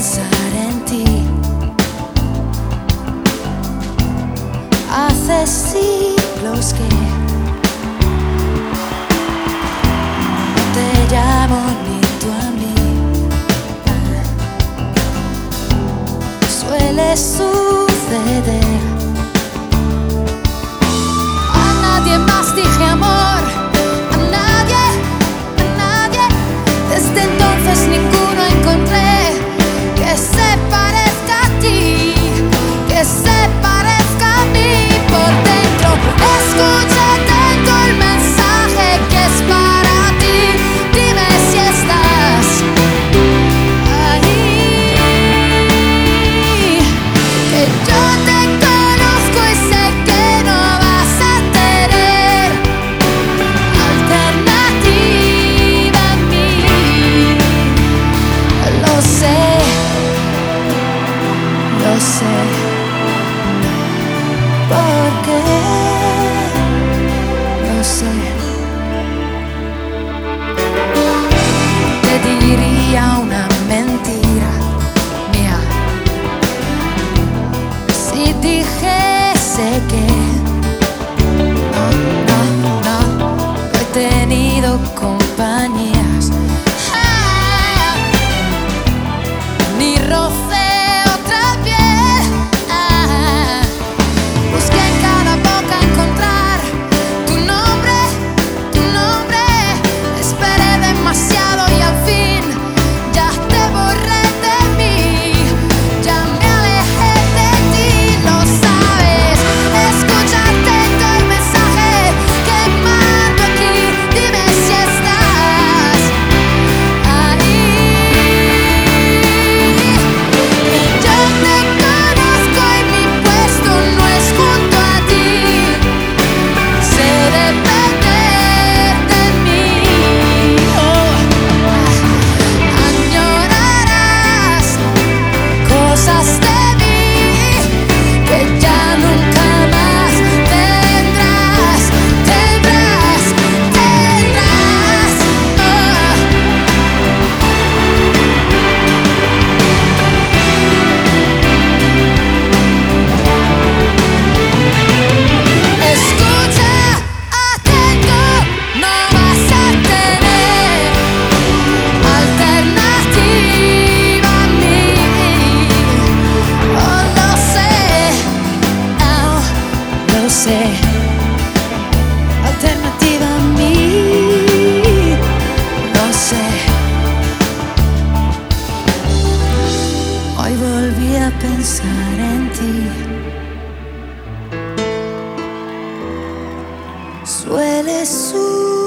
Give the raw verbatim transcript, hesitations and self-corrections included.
pensar en ti. Hace siglos que no te llamo ni tú a mí. Suele suceder. A nadie más dije amor, a nadie, a nadie. Desde entonces ninguno encontré que se parezca a ti, que se parezca a mí por dentro. Escucha atento el mensaje que es para ti. Dime si estás ahí, que yo te conozco y sé que no vas a tener alternativa a mí. Lo sé, lo sé, porque lo sé. Te diría una mentira mía si dijese que no, no, no, no he tenido compañías, ah, ni rocé otra piel, ah, busqué en cada boca encontrar tu nombre, tu nombre. Esperé demasiado y al fin ya te borré de mí, ya me alejé de ti, lo sabes. Escucha atento el mensaje que mando aquí. Dime si estás ahí, que yo te conozco y mi puesto no es junto a ti. Sé depender de mí, oh, añorarás cosas de mí que ya nunca más tendrás, tendrás, tendrás, oh. Escucha atento, no vas a tener alternativa a mí. Oh, lo sé, oh, lo sé. Alternativa a mí, lo sé. Hoy volví a pensar en ti. Suele suceder.